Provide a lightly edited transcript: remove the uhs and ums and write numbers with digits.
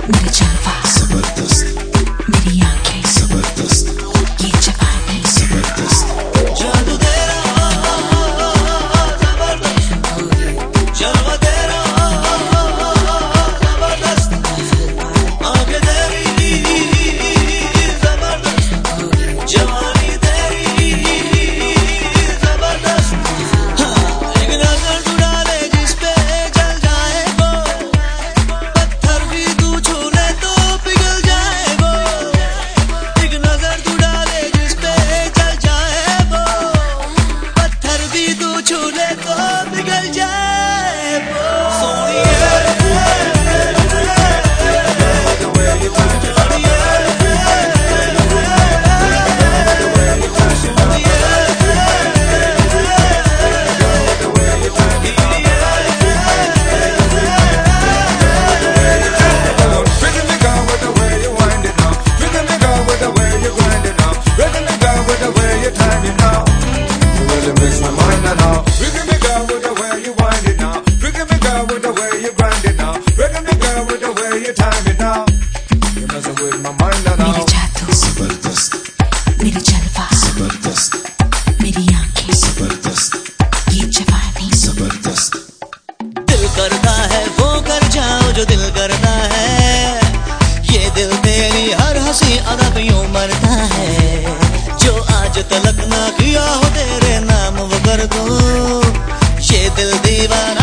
मेरे जलवा जबरदस्त, मेरी आंखें जबरदस्त, ये जवानी जबरदस्त, जादू तेरा जबरदस्त, जलवा तेरा जबरदस्त, आंखें तेरी जबरदस्त, जवानी तेरी जबरदस्त। एक नजर तू डाले जिस पे जल जाए वो, पत्थर भी तू छू ले तो पिघल जाए वो। एक नजर तू डाले जिस पे जल जाए वो, पत्थर भी तू छू ले तो पिघल जाए वो। मेरे जादू जबरदस्त, मेरे जलवा जबरदस्त, मेरी आंखें जबरदस्त, ये जवानी जबरदस्त। दिल करता है वो कर जाओ जो दिल करता है, ये दिल तेरी हर हंसी अदा पे यूं मरता है। जो आज तलक ना किया हो तेरे नाम वो कर दो, ये दिल दीवाना